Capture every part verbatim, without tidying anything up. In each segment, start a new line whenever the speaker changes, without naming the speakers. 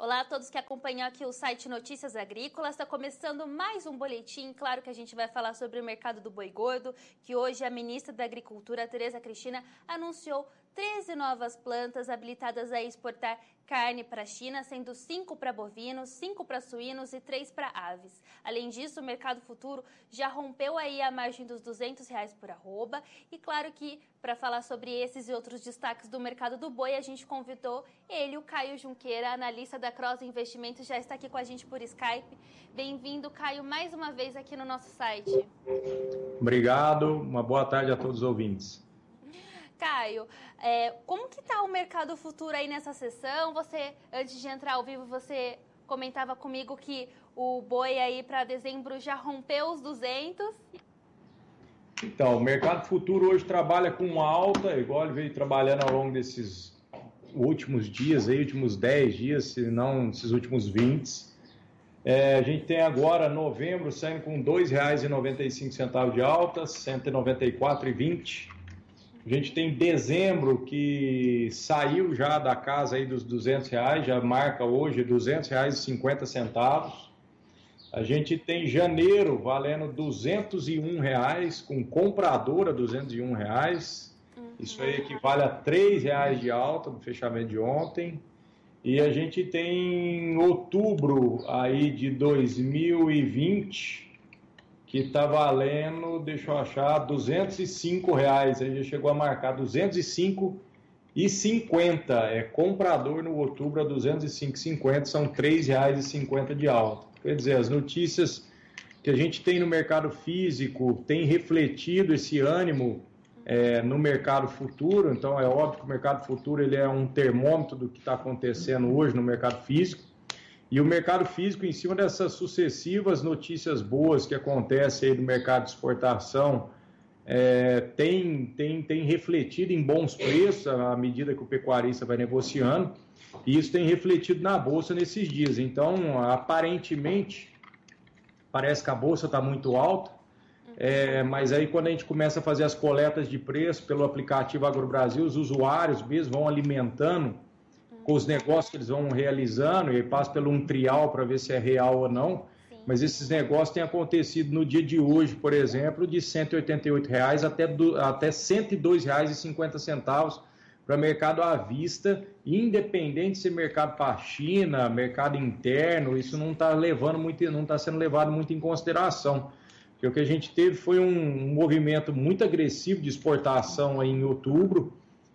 Olá a todos que acompanham aqui o site Notícias Agrícolas. Está começando mais um boletim. Claro que a gente vai falar sobre o mercado do boi gordo, que hoje a ministra da Agricultura, Tereza Cristina, anunciou treze novas plantas habilitadas a exportar carne para a China, sendo cinco para bovinos, cinco para suínos e três para aves. Além disso, o mercado futuro já rompeu aí a margem dos duzentos reais por arroba. E claro que para falar sobre esses e outros destaques do mercado do boi, a gente convidou ele, o Caio Junqueira, analista da Cross Investimentos, já está aqui com a gente por Skype. Bem-vindo, Caio, mais uma vez aqui no nosso site.
Obrigado, uma boa tarde a todos os ouvintes.
Caio, é, como que está o mercado futuro aí nessa sessão? Você, antes de entrar ao vivo, você comentava comigo que o boi aí para dezembro já rompeu os duzentos.
Então, o mercado futuro hoje trabalha com uma alta, igual ele veio trabalhando ao longo desses últimos dias, aí, últimos dez dias, se não esses últimos vinte. É, a gente tem agora novembro saindo com dois reais e noventa e cinco centavos de alta, cento e noventa e quatro reais e vinte centavos. A gente tem dezembro que saiu já da casa aí dos duzentos reais, já marca hoje duzentos reais e cinquenta centavos. A gente tem janeiro valendo duzentos e um reais, com compradora duzentos e um reais. Uhum. Isso aí equivale a três reais de alta no fechamento de ontem. E a gente tem outubro aí de dois mil e vinte, que está valendo, deixa eu achar, duzentos e cinco reais. Aí já chegou a marcar duzentos e cinco reais e cinquenta centavos. É comprador no outubro a duzentos e cinco reais e cinquenta centavos, são três reais e cinquenta centavos de alta. Quer dizer, as notícias que a gente tem no mercado físico têm refletido esse ânimo é, no mercado futuro. Então é óbvio que o mercado futuro ele é um termômetro do que está acontecendo hoje no mercado físico. E o mercado físico, em cima dessas sucessivas notícias boas que acontecem aí no mercado de exportação, é, tem, tem, tem refletido em bons preços à medida que o pecuarista vai negociando, e isso tem refletido na Bolsa nesses dias. Então, aparentemente, parece que a Bolsa está muito alta, é, mas aí quando a gente começa a fazer as coletas de preço pelo aplicativo AgroBrasil, os usuários mesmo vão alimentando com os negócios que eles vão realizando, e passa pelo um trial para ver se é real ou não. Sim. Mas esses negócios têm acontecido no dia de hoje, por exemplo, de cento e oitenta e oito reais até, do, até cento e dois reais e cinquenta centavos para mercado à vista, independente de ser mercado para a China, mercado interno, isso não está levando muito, não está sendo levado muito em consideração. Porque o que a gente teve foi um, um movimento muito agressivo de exportação aí em outubro,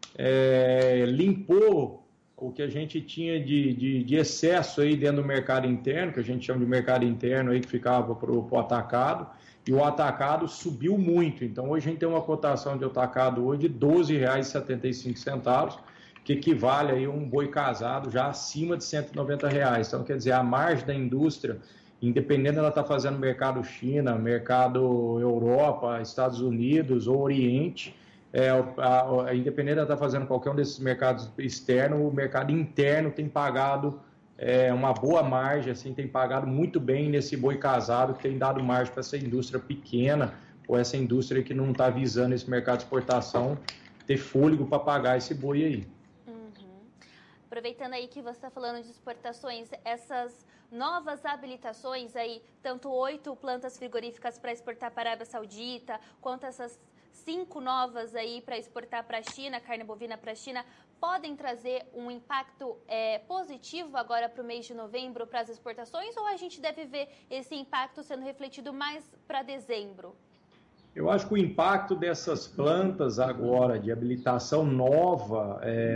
é, limpou o que a gente tinha de, de, de excesso aí dentro do mercado interno, que a gente chama de mercado interno aí, que ficava para o atacado, e o atacado subiu muito. Então hoje a gente tem uma cotação de atacado hoje de doze reais e setenta e cinco centavos, que equivale aí a um boi casado já acima de cento e noventa reais. Então quer dizer, a margem da indústria, independente dela estar fazendo mercado China, mercado Europa, Estados Unidos ou Oriente, É, a, a, independente de estar fazendo qualquer um desses mercados externos, o mercado interno tem pagado é, uma boa margem, assim, tem pagado muito bem nesse boi casado, que tem dado margem para essa indústria pequena, ou essa indústria que não está visando esse mercado de exportação, ter fôlego para pagar esse boi aí.
Uhum. Aproveitando aí que você está falando de exportações, essas novas habilitações aí, tanto oito plantas frigoríficas para exportar para a Arábia Saudita, quanto essas cinco novas aí para exportar para a China, carne bovina para a China, podem trazer um impacto é, positivo agora para o mês de novembro para as exportações, ou a gente deve ver esse impacto sendo refletido mais para dezembro?
Eu acho que o impacto dessas plantas agora de habilitação nova,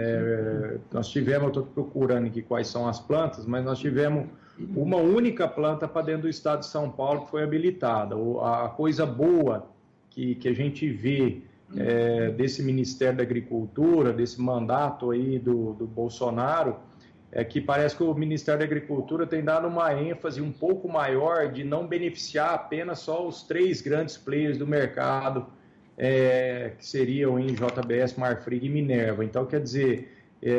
é, nós tivemos, eu estou procurando aqui quais são as plantas, mas nós tivemos uma única planta para dentro do estado de São Paulo que foi habilitada. A coisa boa Que, que a gente vê é, desse Ministério da Agricultura, desse mandato aí do, do Bolsonaro, é que parece que o Ministério da Agricultura tem dado uma ênfase um pouco maior de não beneficiar apenas só os três grandes players do mercado, é, que seriam em J B S, Marfrig e Minerva. Então, quer dizer,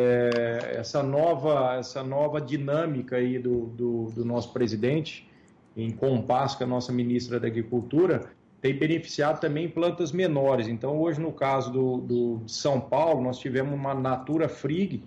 é, essa, nova, essa nova dinâmica aí do, do, do nosso presidente, em compasso com a nossa ministra da Agricultura, tem beneficiado também plantas menores. Então, hoje, no caso do, do, de São Paulo, nós tivemos uma Natura Frig,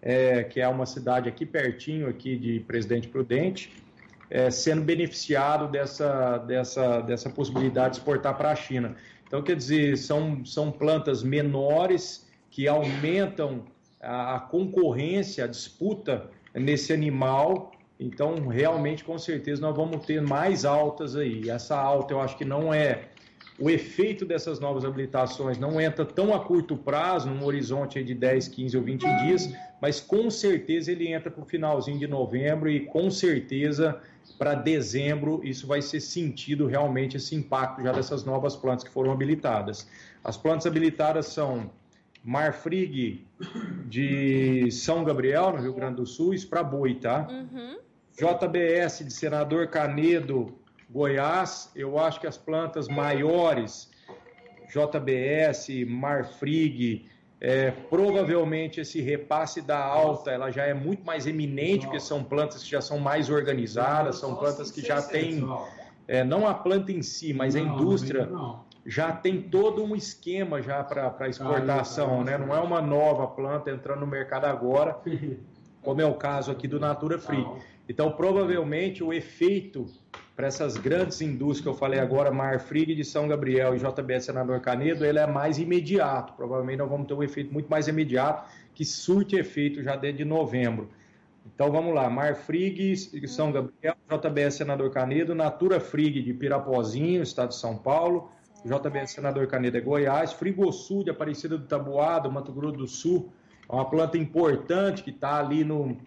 é, que é uma cidade aqui pertinho aqui de Presidente Prudente, é, sendo beneficiado dessa, dessa, dessa possibilidade de exportar para a China. Então, quer dizer, são, são plantas menores que aumentam a, a concorrência, a disputa nesse animal. Então, realmente, com certeza, nós vamos ter mais altas aí. Essa alta, eu acho que não é... O efeito dessas novas habilitações não entra tão a curto prazo, num horizonte aí de dez, quinze ou vinte dias, mas com certeza ele entra para o finalzinho de novembro e com certeza para dezembro isso vai ser sentido realmente, esse impacto já dessas novas plantas que foram habilitadas. As plantas habilitadas são Marfrig de São Gabriel, no Rio Grande do Sul, isso para boi, tá?
Uhum.
J B S de Senador Canedo, Goiás. Eu acho que as plantas maiores, J B S, Marfrig, é, provavelmente esse repasse da alta, ela já é muito mais eminente, porque são plantas que já são mais organizadas, são plantas que já têm, é, não a planta em si, mas a indústria já tem todo um esquema já para exportação, né? Não é uma nova planta entrando no mercado agora, como é o caso aqui do Natura Free. Então, provavelmente, o efeito para essas grandes indústrias que eu falei agora, Marfrig de São Gabriel e J B S Senador Canedo, ele é mais imediato. Provavelmente nós vamos ter um efeito muito mais imediato, que surte efeito já desde novembro. Então, vamos lá. Marfrig de São Gabriel, J B S Senador Canedo, Natura Frig de Pirapozinho, estado de São Paulo, J B S Senador Canedo é Goiás, Frigosul de Aparecida do Taboado, Mato Grosso do Sul, é uma planta importante que está ali no...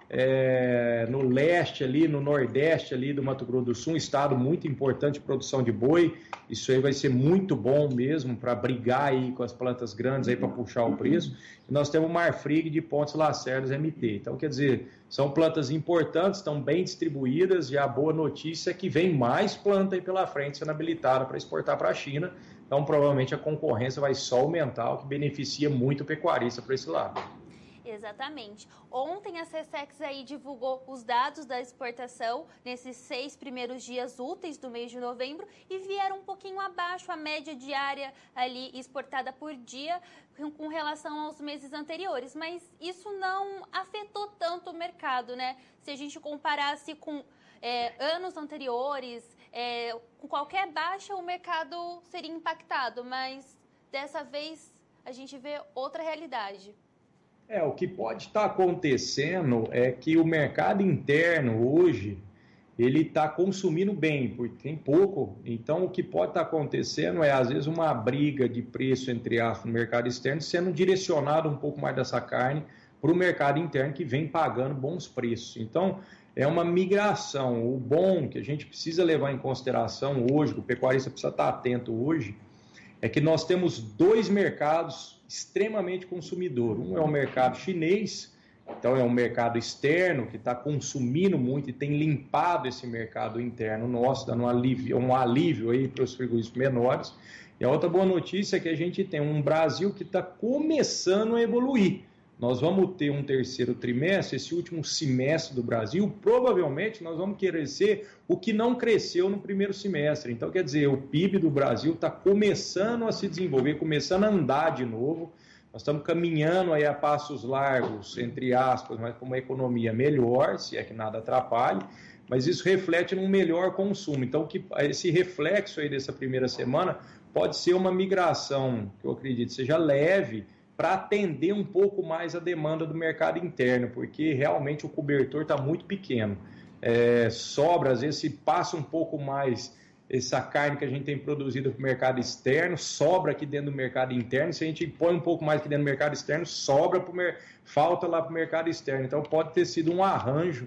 É, no leste ali, no nordeste ali do Mato Grosso do Sul, um estado muito importante de produção de boi. Isso aí vai ser muito bom mesmo para brigar aí com as plantas grandes aí para puxar o preço. E nós temos o Marfrig de Pontes Lacerdas M T. Então, quer dizer, são plantas importantes, estão bem distribuídas, e a boa notícia é que vem mais planta aí pela frente sendo habilitada para exportar para a China. Então, provavelmente a concorrência vai só aumentar, o que beneficia muito o pecuarista para esse lado.
Exatamente. Ontem a Secex aí divulgou os dados da exportação nesses seis primeiros dias úteis do mês de novembro e vieram um pouquinho abaixo a média diária ali exportada por dia com relação aos meses anteriores, mas isso não afetou tanto o mercado, né? Se a gente comparasse com é, anos anteriores, é, com qualquer baixa o mercado seria impactado, mas dessa vez a gente vê outra realidade.
É, o que pode estar acontecendo é que o mercado interno hoje, ele está consumindo bem, porque tem pouco. Então, o que pode estar acontecendo é, às vezes, uma briga de preço entre aspas no mercado externo, sendo direcionado um pouco mais dessa carne para o mercado interno, que vem pagando bons preços. Então, é uma migração. O bom que a gente precisa levar em consideração hoje, que o pecuarista precisa estar atento hoje, é que nós temos dois mercados extremamente consumidor. Um é o mercado chinês, então é um mercado externo que está consumindo muito e tem limpado esse mercado interno nosso, dando um alívio, um alívio aí para os frigoríficos menores. E a outra boa notícia é que a gente tem um Brasil que está começando a evoluir. Nós vamos ter um terceiro trimestre, esse último semestre do Brasil, provavelmente nós vamos crescer o que não cresceu no primeiro semestre. Então, quer dizer, o P I B do Brasil está começando a se desenvolver, começando a andar de novo. Nós estamos caminhando aí a passos largos, entre aspas, mas com uma economia melhor, se é que nada atrapalhe, mas isso reflete num melhor consumo. Então, que, esse reflexo aí dessa primeira semana pode ser uma migração, que eu acredito seja leve, para atender um pouco mais a demanda do mercado interno, porque realmente o cobertor está muito pequeno. É, sobra, às vezes, se passa um pouco mais essa carne que a gente tem produzido para o mercado externo, sobra aqui dentro do mercado interno. Se a gente põe um pouco mais aqui dentro do mercado externo, sobra pro mer... falta lá para o mercado externo. Então, pode ter sido um arranjo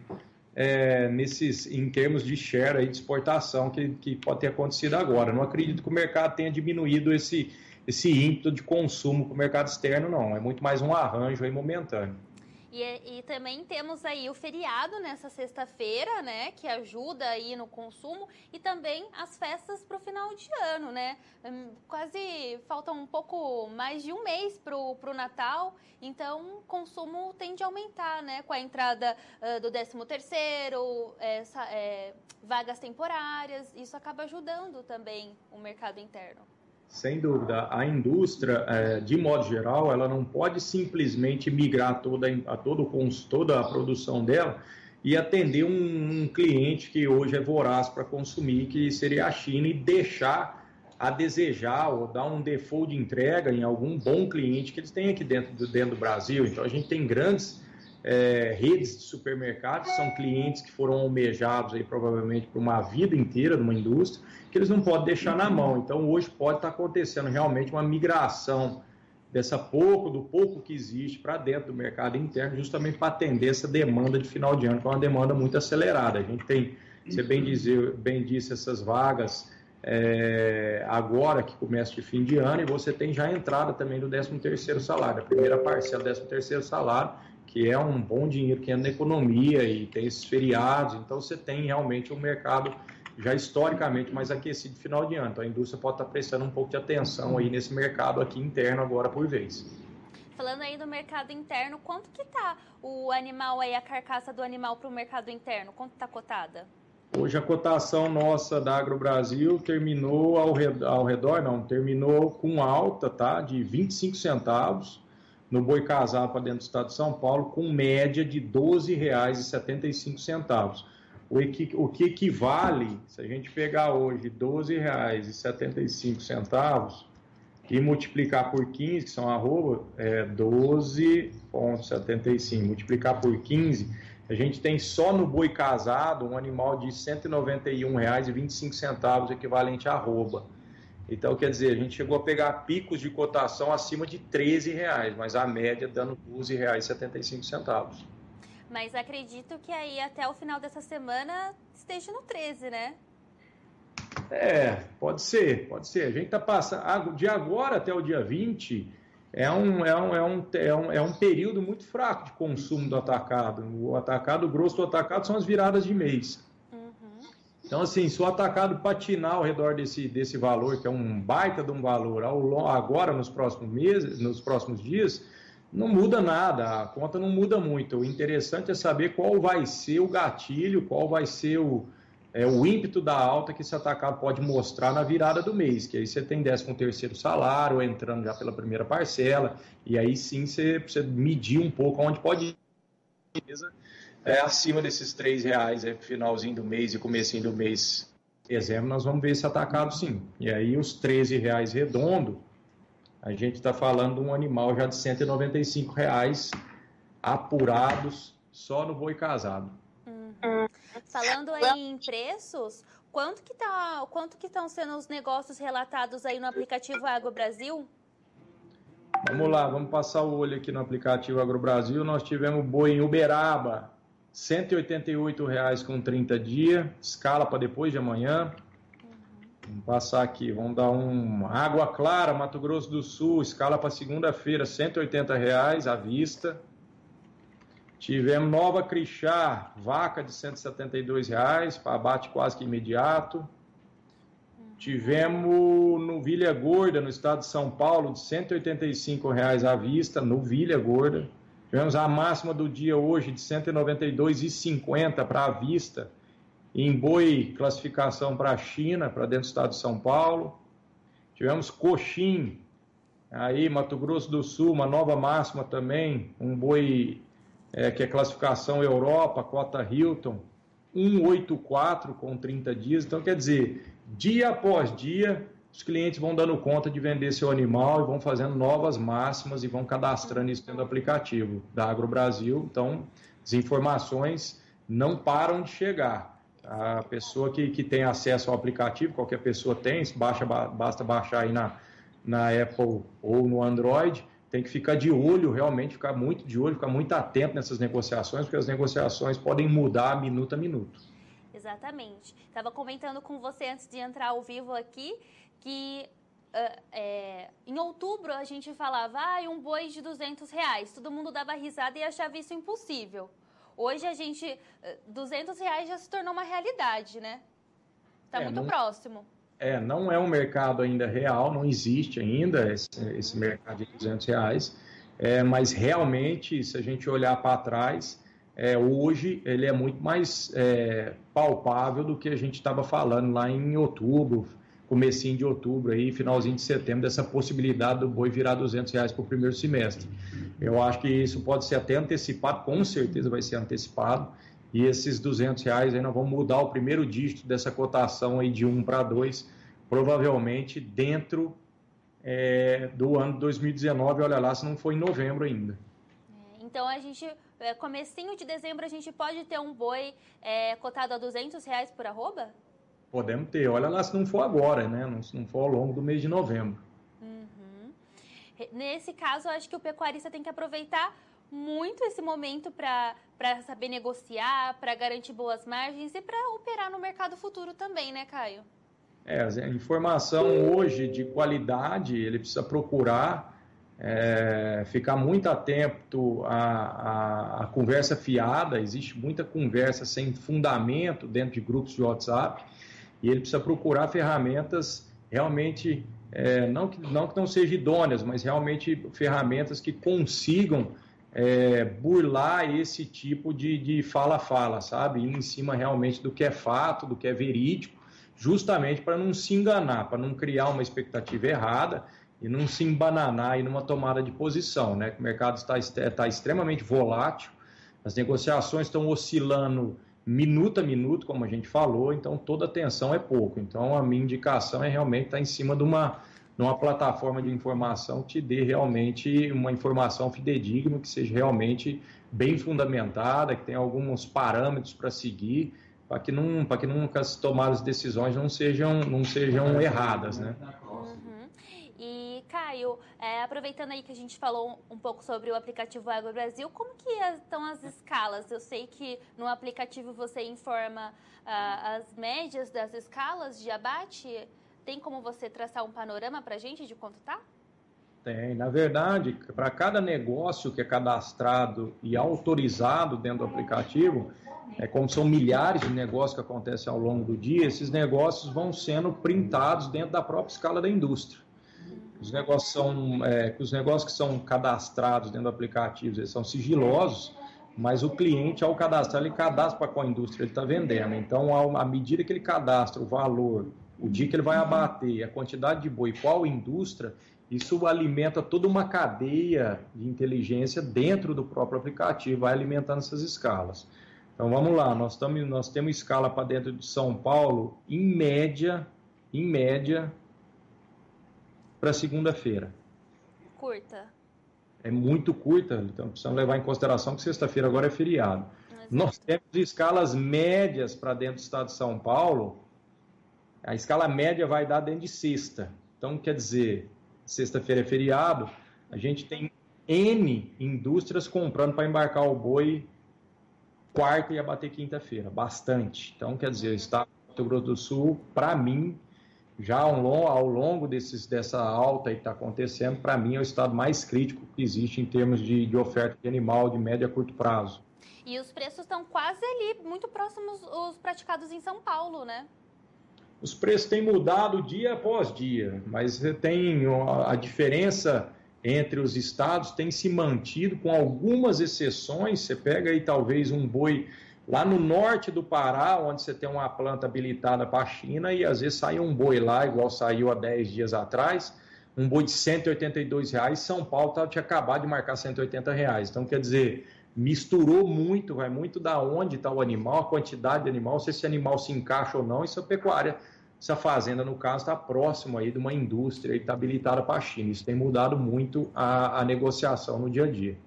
é, nesses, em termos de share aí, de exportação que, que pode ter acontecido agora. Não acredito que o mercado tenha diminuído esse... esse ímpeto de consumo para o mercado externo, não. É muito mais um arranjo aí momentâneo.
E, e também temos aí o feriado nessa sexta-feira, né, que ajuda aí no consumo, e também as festas para o final de ano, né? Quase falta um pouco mais de um mês para o Natal, então o consumo tende a aumentar, né? Com a entrada uh, do décimo terceiro, essa, é, vagas temporárias, isso acaba ajudando também o mercado interno.
Sem dúvida. A indústria, é, de modo geral, ela não pode simplesmente migrar toda a, todo, toda a produção dela e atender um, um cliente que hoje é voraz para consumir, que seria a China, e deixar a desejar ou dar um default de entrega em algum bom cliente que eles têm aqui dentro do, dentro do Brasil. Então, a gente tem grandes é, redes de supermercados, são clientes que foram almejados aí, provavelmente por uma vida inteira numa indústria, que eles não podem deixar na mão. Então, hoje pode estar acontecendo realmente uma migração dessa pouco, do pouco que existe para dentro do mercado interno, justamente para atender essa demanda de final de ano, que é uma demanda muito acelerada. A gente tem, você bem, dizer, bem disse, essas vagas é, agora que começa de fim de ano, e você tem já a entrada também do décimo terceiro salário, a primeira parcela do décimo terceiro salário, que é um bom dinheiro que entra na economia e tem esses feriados. Então, você tem realmente um mercado já historicamente mais aquecido de final de ano. Então, a indústria pode estar prestando um pouco de atenção aí nesse mercado aqui interno agora por vez.
Falando aí do mercado interno, quanto que está o animal aí, a carcaça do animal para o mercado interno? Quanto está cotada?
Hoje a cotação nossa da AgroBrasil terminou ao redor, ao redor, não, terminou com alta, tá, de vinte e cinco centavos no boi casado para dentro do estado de São Paulo, com média de doze reais e setenta e cinco centavos. O, equi, o que equivale, se a gente pegar hoje doze reais e setenta e cinco centavos e multiplicar por quinze, que são arroba, é doze vírgula setenta e cinco, multiplicar por quinze, a gente tem só no boi casado um animal de cento e noventa e um reais e vinte e cinco centavos, equivalente a arroba. Então, quer dizer, a gente chegou a pegar picos de cotação acima de treze reais, mas a média dando doze reais e setenta e cinco centavos.
Mas acredito que aí até o final dessa semana esteja no treze, né?
É, pode ser, pode ser. A gente está passando, de agora até o dia vinte, é um, é, um, é, um, é, um, é um período muito fraco de consumo do atacado. O atacado, o grosso do atacado são as viradas de mês. Então, assim, se o atacado patinar ao redor desse, desse valor, que é um baita de um valor, ao, agora nos próximos meses, nos próximos dias, não muda nada, a conta não muda muito. O interessante é saber qual vai ser o gatilho, qual vai ser o, é, o ímpeto da alta que esse atacado pode mostrar na virada do mês, que aí você tem décimo terceiro salário, entrando já pela primeira parcela, e aí sim você precisa medir um pouco onde pode ir. É, acima desses três reais, é, finalzinho do mês e comecinho do mês, dezembro, nós vamos ver esse atacado sim. E aí os treze reais redondo, a gente está falando de um animal já de cento e noventa e cinco reais apurados só no boi casado.
Uhum. Falando aí em preços, quanto que tá, quanto que estão sendo os negócios relatados aí no aplicativo AgroBrasil?
Vamos lá, vamos passar o olho aqui no aplicativo AgroBrasil. Nós tivemos boi em Uberaba, cento e oitenta e oito reais com trinta dias, escala para depois de amanhã. Uhum. Vamos passar aqui, vamos dar um Água Clara, Mato Grosso do Sul, escala para segunda-feira, cento e oitenta reais à vista. Tivemos Nova Crixá, vaca de cento e setenta e dois reais, para abate quase que imediato. Uhum. Tivemos no Vilha Gorda, no estado de São Paulo, de cento e oitenta e cinco reais à vista, no Vilha Gorda. Tivemos a máxima do dia hoje de cento e noventa e dois reais e cinquenta centavos para a vista, em boi classificação para a China, para dentro do estado de São Paulo. Tivemos coxim, aí Mato Grosso do Sul, uma nova máxima também, um boi é, que é classificação Europa, cota Hilton, cento e oitenta e quatro com trinta dias. Então, quer dizer, dia após dia, os clientes vão dando conta de vender seu animal e vão fazendo novas máximas e vão cadastrando isso dentro do aplicativo da AgroBrasil. Então, as informações não param de chegar. A pessoa que, que tem acesso ao aplicativo, qualquer pessoa tem, baixa, basta baixar aí na, na Apple ou no Android, tem que ficar de olho, realmente ficar muito de olho, ficar muito atento nessas negociações, porque as negociações podem mudar minuto a minuto.
Exatamente. Estava comentando com você antes de entrar ao vivo aqui, que uh, é, em outubro a gente falava, ah, um boi de duzentos reais, todo mundo dava risada e achava isso impossível. Hoje a gente, uh, duzentos reais já se tornou uma realidade, né? Está é, muito não, próximo.
É, não é um mercado ainda real, não existe ainda esse, esse mercado de duzentos reais, é, mas realmente, se a gente olhar para trás, é, hoje ele é muito mais é, palpável do que a gente estava falando lá em outubro, comecinho de outubro, aí, finalzinho de setembro, dessa possibilidade do boi virar duzentos reais para o primeiro semestre. Eu acho que isso pode ser até antecipado, com certeza vai ser antecipado, e esses duzentos reais aí nós vamos mudar o primeiro dígito dessa cotação aí de um para dois, provavelmente dentro é, do ano de dois mil e dezenove, olha lá, se não for em novembro ainda.
Então, a gente, comecinho de dezembro, a gente pode ter um boi é, cotado a duzentos reais por arroba?
Podemos ter, olha lá se não for agora, né? Não, se não for ao longo do mês de novembro.
Uhum. Nesse caso, eu acho que o pecuarista tem que aproveitar muito esse momento para saber negociar, para garantir boas margens e para operar no mercado futuro também, né, Caio?
É, a informação hoje de qualidade, ele precisa procurar é, ficar muito atento à, à, à conversa fiada. Existe muita conversa sem fundamento dentro de grupos de WhatsApp, e ele precisa procurar ferramentas realmente, é, não, que, não que não sejam idôneas, mas realmente ferramentas que consigam é, burlar esse tipo de, de fala-fala, sabe? Ir em cima realmente do que é fato, do que é verídico, justamente para não se enganar, para não criar uma expectativa errada e não se embananar aí numa tomada de posição, né? O mercado está, está extremamente volátil, as negociações estão oscilando minuto a minuto, como a gente falou, então toda atenção é pouco. Então a minha indicação é realmente estar em cima de uma, de uma plataforma de informação que te dê realmente uma informação fidedigna, que seja realmente bem fundamentada, que tenha alguns parâmetros para seguir, para que, não, para que nunca as tomadas de decisões não sejam, não sejam erradas, né?
Uhum. E, Caio, é, aproveitando aí que a gente falou um pouco sobre o aplicativo Agro Brasil, como que estão as escalas? Eu sei que no aplicativo você informa ah, as médias das escalas de abate. Tem como você traçar um panorama para a gente de quanto está?
Tem. Na verdade, para cada negócio que é cadastrado e autorizado dentro do aplicativo, é como são milhares de negócios que acontecem ao longo do dia, esses negócios vão sendo printados dentro da própria escala da indústria. Os negócios, são, é, os negócios que são cadastrados dentro do aplicativo, eles são sigilosos, mas o cliente, ao cadastrar, ele cadastra para qual indústria ele está vendendo. Então, à medida que ele cadastra o valor, o dia que ele vai abater, a quantidade de boi, qual indústria, isso alimenta toda uma cadeia de inteligência dentro do próprio aplicativo, vai alimentando essas escalas. Então, vamos lá, nós, tamo, nós temos escala para dentro de São Paulo, em média, em média, para segunda-feira.
Curta.
É muito curta, então precisamos levar em consideração que sexta-feira agora é feriado. Exato. Nós temos escalas médias para dentro do estado de São Paulo, a escala média vai dar dentro de sexta. Então, quer dizer, sexta-feira é feriado, a gente tem N indústrias comprando para embarcar o boi quarta e abater quinta-feira, bastante. Então, quer dizer, o estado do Mato Grosso do Sul, para mim, já ao longo, ao longo desses, dessa alta que está acontecendo, para mim é o estado mais crítico que existe em termos de, de oferta de animal de médio a curto prazo.
E os preços estão quase ali, muito próximos os praticados em São Paulo, né?
Os preços têm mudado dia após dia, mas tem a diferença entre os estados tem se mantido com algumas exceções. Você pega aí talvez um boi lá no norte do Pará, onde você tem uma planta habilitada para a China, e às vezes sai um boi lá, igual saiu há dez dias atrás, um boi de cento e oitenta e dois reais, São Paulo tinha acabado de marcar cento e oitenta reais. Então, quer dizer, misturou muito, vai muito da onde está o animal, a quantidade de animal, se esse animal se encaixa ou não, isso é pecuária. Essa fazenda, no caso, está próximo aí de uma indústria e está habilitada para a China. Isso tem mudado muito a, a negociação no dia a dia.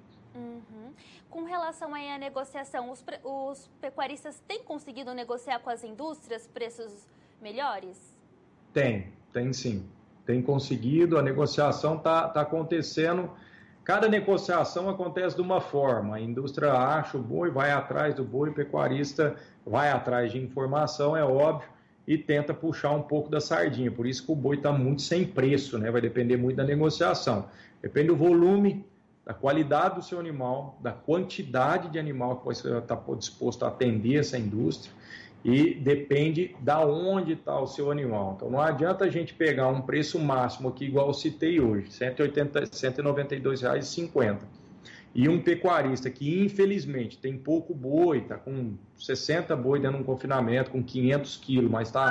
Com relação aí à negociação, os, os pecuaristas têm conseguido negociar com as indústrias preços melhores?
Tem, tem sim. Tem conseguido, a negociação está tá acontecendo. Cada negociação acontece de uma forma. A indústria acha o boi, vai atrás do boi, o pecuarista vai atrás de informação, é óbvio, e tenta puxar um pouco da sardinha. Por isso que o boi está muito sem preço, né? Vai depender muito da negociação. Depende do volume, da qualidade do seu animal, da quantidade de animal que você está disposto a atender essa indústria, e depende da onde está o seu animal. Então não adianta a gente pegar um preço máximo aqui, igual eu citei hoje, cento e oitenta, cento e noventa e dois reais e cinquenta centavos, e um pecuarista que infelizmente tem pouco boi, está com sessenta boi dentro de um confinamento, com quinhentos quilos, mas está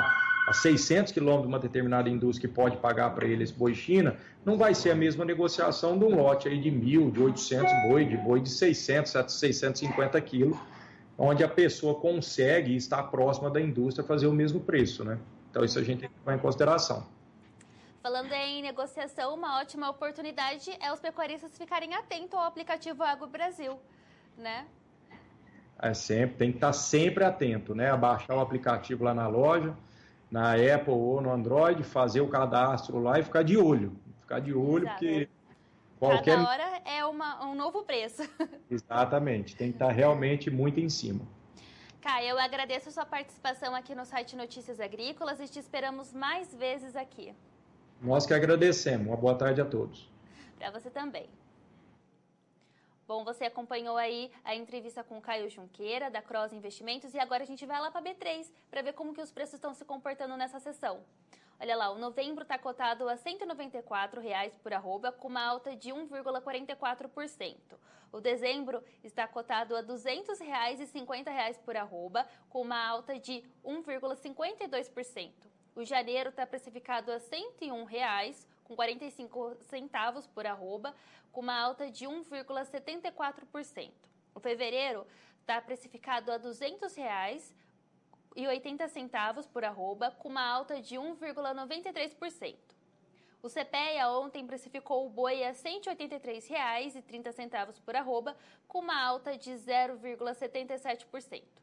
a seiscentos quilômetros de uma determinada indústria que pode pagar para ele esse boi China, não vai ser a mesma negociação de um lote aí de mil, de oitocentos boi, de boi de seiscentos, seiscentos e cinquenta quilos, onde a pessoa consegue estar próxima da indústria fazer o mesmo preço, né? Então isso a gente tem que levar em consideração.
Falando em negociação, uma ótima oportunidade é os pecuaristas ficarem atentos ao aplicativo Agro Brasil, né?
É sempre, tem que estar sempre atento, né? A baixar o aplicativo lá na loja, na Apple ou no Android, fazer o cadastro lá e ficar de olho. Ficar de olho,
Exato.
porque qualquer...
Cada hora é uma, um novo preço.
Exatamente, tem que estar realmente muito em cima.
Caio, eu agradeço a sua participação aqui no site Notícias Agrícolas e te esperamos mais vezes aqui.
Nós que agradecemos. Uma boa tarde a todos.
Para você também. Bom, você acompanhou aí a entrevista com o Caio Junqueira, da Cross Investimentos, e agora a gente vai lá para a B três para ver como que os preços estão se comportando nessa sessão. Olha lá, o novembro está cotado a cento e noventa e quatro reais por arroba, com uma alta de um vírgula quarenta e quatro por cento. O dezembro está cotado a duzentos reais e cinquenta reais por arroba, com uma alta de um vírgula cinquenta e dois por cento. O janeiro está precificado a cento e um reais, com quarenta e cinco centavos por arroba, com uma alta de um vírgula setenta e quatro por cento. O fevereiro está precificado a duzentos reais e oitenta centavos por arroba, com uma alta de um vírgula noventa e três por cento. O CPEA ontem precificou o boi a cento e oitenta e três reais e trinta centavos por arroba, com uma alta de zero vírgula setenta e sete por cento.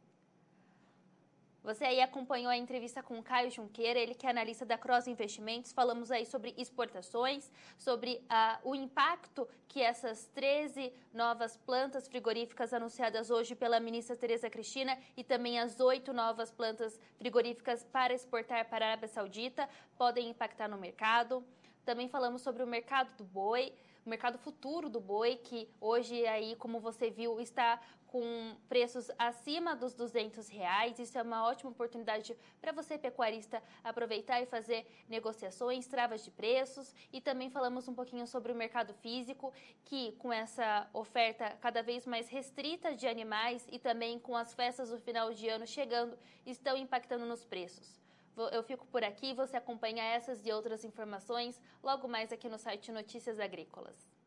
Você aí acompanhou a entrevista com o Caio Junqueira, ele que é analista da Cross Investimentos. Falamos aí sobre exportações, sobre ah, o impacto que essas treze novas plantas frigoríficas anunciadas hoje pela ministra Tereza Cristina e também as oito novas plantas frigoríficas para exportar para a Arábia Saudita podem impactar no mercado. Também falamos sobre o mercado do boi, o mercado futuro do boi, que hoje aí, como você viu, está com preços acima dos duzentos reais. Isso é uma ótima oportunidade para você, pecuarista, aproveitar e fazer negociações, travas de preços. E também falamos um pouquinho sobre o mercado físico, que com essa oferta cada vez mais restrita de animais e também com as festas do final de ano chegando, estão impactando nos preços. Eu fico por aqui, você acompanha essas e outras informações logo mais aqui no site Notícias Agrícolas.